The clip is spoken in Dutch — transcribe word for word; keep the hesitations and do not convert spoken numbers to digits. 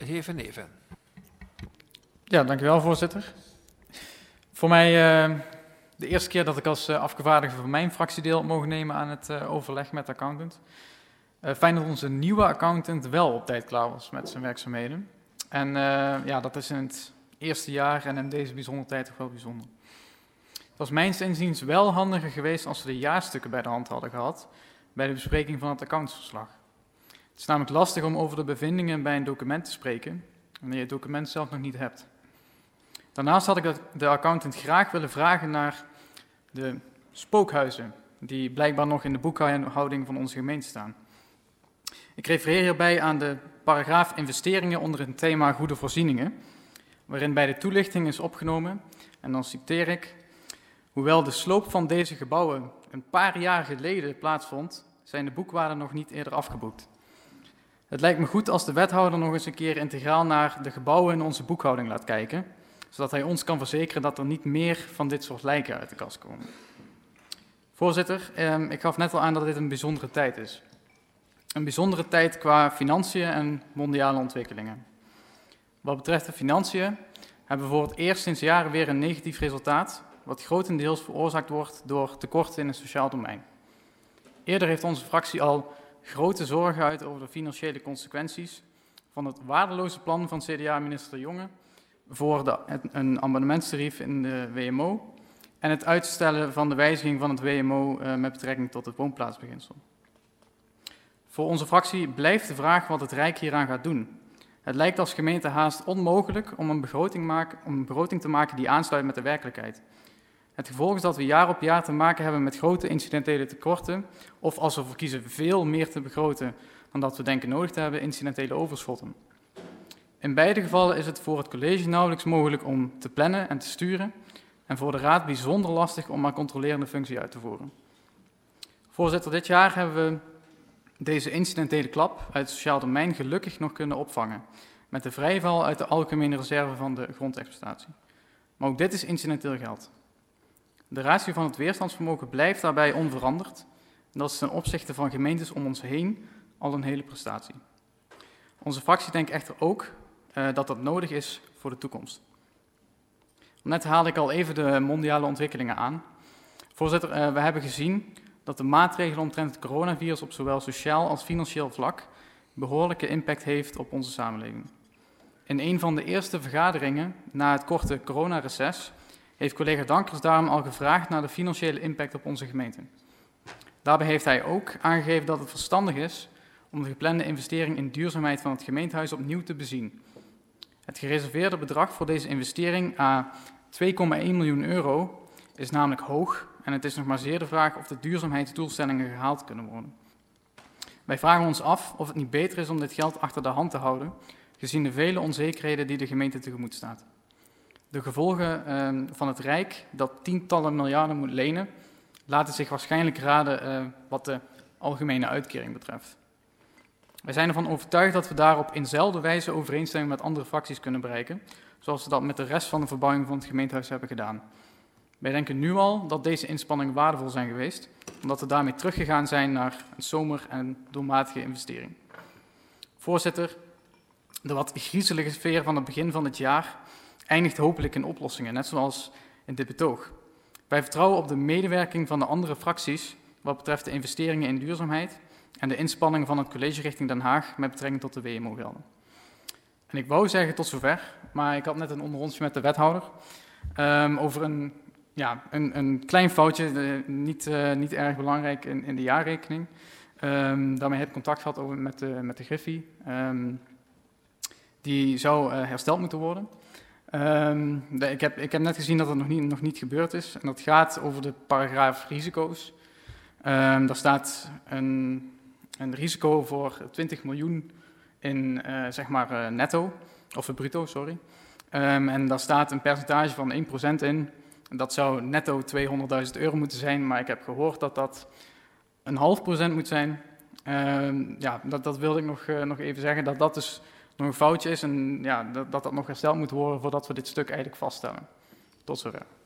de heer Van Neven. Ja, dankjewel voorzitter. Voor mij uh, de eerste keer dat ik als uh, afgevaardigde van mijn fractie deel mogen nemen aan het uh, overleg met de accountant. Uh, fijn dat onze nieuwe accountant wel op tijd klaar was met zijn werkzaamheden. En uh, ja, dat is in het eerste jaar en in deze bijzondere tijd toch wel bijzonder. Het was mijns inziens wel handiger geweest als we de jaarstukken bij de hand hadden gehad bij de bespreking van het accountsverslag. Het is namelijk lastig om over de bevindingen bij een document te spreken wanneer je het document zelf nog niet hebt. Daarnaast had ik de accountant graag willen vragen naar de spookhuizen die blijkbaar nog in de boekhouding van onze gemeente staan. Ik refereer hierbij aan de paragraaf investeringen onder het thema goede voorzieningen, waarin bij de toelichting is opgenomen, en dan citeer ik: hoewel de sloop van deze gebouwen een paar jaar geleden plaatsvond, zijn de boekwaarden nog niet eerder afgeboekt. Het lijkt me goed als de wethouder nog eens een keer integraal naar de gebouwen in onze boekhouding laat kijken, zodat hij ons kan verzekeren dat er niet meer van dit soort lijken uit de kast komen. Voorzitter, eh, ik gaf net al aan dat dit een bijzondere tijd is. Een bijzondere tijd qua financiën en mondiale ontwikkelingen. Wat betreft de financiën hebben we voor het eerst sinds jaren weer een negatief resultaat, wat grotendeels veroorzaakt wordt door tekorten in het sociaal domein. Eerder heeft onze fractie al grote zorgen geuit over de financiële consequenties van het waardeloze plan van C D A-minister De Jonge voor de, een abonnementstarief in de W M O en het uitstellen van de wijziging van het W M O uh, met betrekking tot het woonplaatsbeginsel. Voor onze fractie blijft de vraag wat het Rijk hieraan gaat doen. Het lijkt als gemeente haast onmogelijk om een begroting, maken, om een begroting te maken die aansluit met de werkelijkheid. Het gevolg is dat we jaar op jaar te maken hebben met grote incidentele tekorten, of als we ervoor kiezen veel meer te begroten dan dat we denken nodig te hebben, incidentele overschotten. In beide gevallen is het voor het college nauwelijks mogelijk om te plannen en te sturen, en voor de raad bijzonder lastig om haar controlerende functie uit te voeren. Voorzitter, dit jaar hebben we deze incidentele klap uit het sociaal domein gelukkig nog kunnen opvangen, met de vrijval uit de algemene reserve van de grondexploitatie. Maar ook dit is incidenteel geld. De ratio van het weerstandsvermogen blijft daarbij onveranderd. En dat is ten opzichte van gemeentes om ons heen al een hele prestatie. Onze fractie denkt echter ook uh, dat dat nodig is voor de toekomst. Net haalde ik al even de mondiale ontwikkelingen aan. Voorzitter, uh, we hebben gezien dat de maatregelen omtrent het coronavirus op zowel sociaal als financieel vlak behoorlijke impact heeft op onze samenleving. In een van de eerste vergaderingen na het korte coronareces heeft collega Dankers daarom al gevraagd naar de financiële impact op onze gemeente. Daarbij heeft hij ook aangegeven dat het verstandig is om de geplande investering in duurzaamheid van het gemeentehuis opnieuw te bezien. Het gereserveerde bedrag voor deze investering à twee komma één miljoen euro is namelijk hoog en het is nog maar zeer de vraag of de duurzaamheidsdoelstellingen gehaald kunnen worden. Wij vragen ons af of het niet beter is om dit geld achter de hand te houden, gezien de vele onzekerheden die de gemeente tegemoet staat. De gevolgen uh, van het Rijk, dat tientallen miljarden moet lenen, laten zich waarschijnlijk raden uh, wat de algemene uitkering betreft. Wij zijn ervan overtuigd dat we daarop in zelfde wijze overeenstemming met andere fracties kunnen bereiken, zoals we dat met de rest van de verbouwing van het gemeentehuis hebben gedaan. Wij denken nu al dat deze inspanningen waardevol zijn geweest, omdat we daarmee teruggegaan zijn naar een sober en doelmatige investering. Voorzitter, de wat griezelige sfeer van het begin van het jaar eindigt hopelijk in oplossingen, net zoals in dit betoog. Wij vertrouwen op de medewerking van de andere fracties wat betreft de investeringen in duurzaamheid en de inspanningen van het college richting Den Haag met betrekking tot de W M O-gelden. En ik wou zeggen tot zover, maar ik had net een onderrondje met de wethouder um, over een, ja, een, een klein foutje, uh, niet, uh, niet erg belangrijk in, in de jaarrekening. Um, daarmee heb ik contact gehad over, met, de, met de Griffie. Um, die zou uh, hersteld moeten worden. Um, de, ik, heb, ik heb net gezien dat het nog niet, nog niet gebeurd is. En dat gaat over de paragraaf risico's. Um, daar staat een, een risico voor twintig miljoen in uh, zeg maar uh, netto, of uh, bruto, sorry. Um, en daar staat een percentage van één procent in. Dat zou netto tweehonderdduizend euro moeten zijn, maar ik heb gehoord dat dat een half procent moet zijn. Um, ja, dat, dat wilde ik nog, uh, nog even zeggen, dat dat dus nog een foutje is en ja, dat, dat dat nog hersteld moet worden voordat we dit stuk eigenlijk vaststellen. Tot zover.